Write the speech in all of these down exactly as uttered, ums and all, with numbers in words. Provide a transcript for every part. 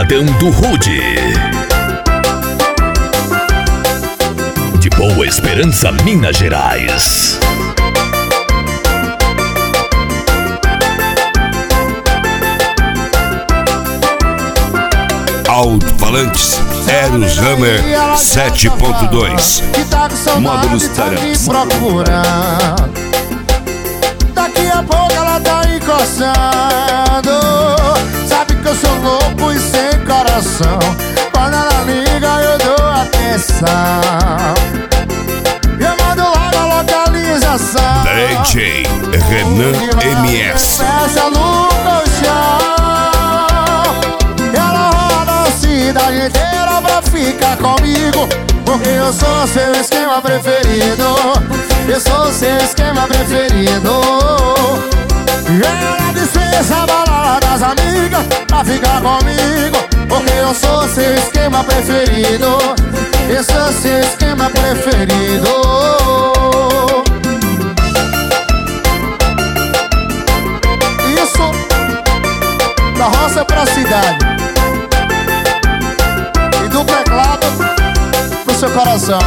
Pancadão do Rude. De Boa Esperança, Minas Gerais. Alto-falantes Eros Hammer sete ponto dois. Módulos Tarão. Daqui a pouco ela tá encostando. Sabe que eu sou louco e sem coração. Quando ela liga eu dou atenção. Eu mando logo a localização. D J Renan M S. Peça no colchão. Ela roda a cidade inteira pra ficar comigo, porque eu sou seu esquema preferido. Eu sou seu esquema preferido. Ela dispensa a balada das amigas pra ficar comigo, porque eu sou seu esquema preferido. Eu sou seu esquema preferido. Isso da roça pra cidade e do teclado pro seu coração.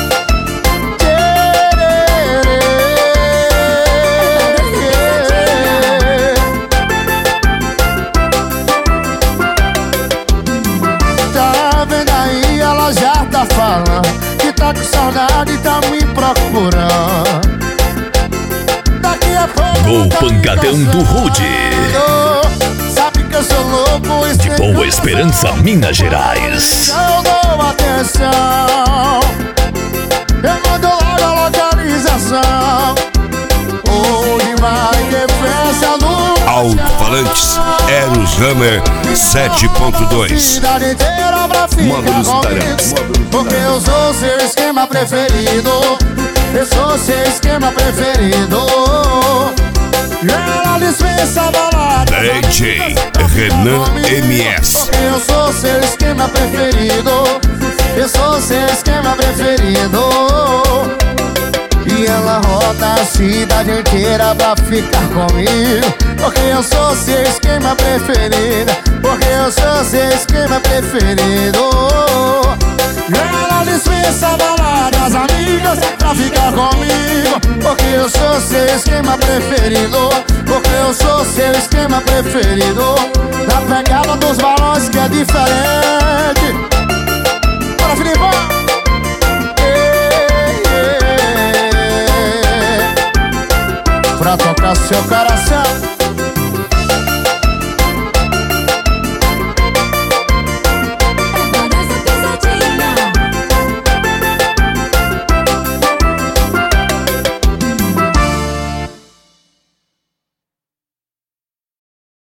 Falando que tá com saudade e tá me procurando. Daqui a pouco Gol Pancadão do Rude. Sabe que eu sou louco e de Boa Esperança, Minas Gerais. Eu dou atenção. Eu mando logo a localização. Onde vai ter festa no Alto-falantes Eros Hammer sete ponto dois. Módulos Tarão. Porque eu sou seu esquema preferido. Eu sou seu esquema preferido. Ela dispensa a balada. D J Renan M S. Porque eu sou seu esquema preferido. Eu sou seu esquema preferido. E ela roda a cidade inteira pra ficar comigo, porque eu sou seu esquema preferido. Porque eu sou seu esquema preferido. Ela dispensa a balada das amigas pra ficar comigo, porque eu sou seu esquema preferido. Porque eu sou seu esquema preferido. Na pegada dos balões que é diferente. Bora, Filipão! Pra tocar seu coração.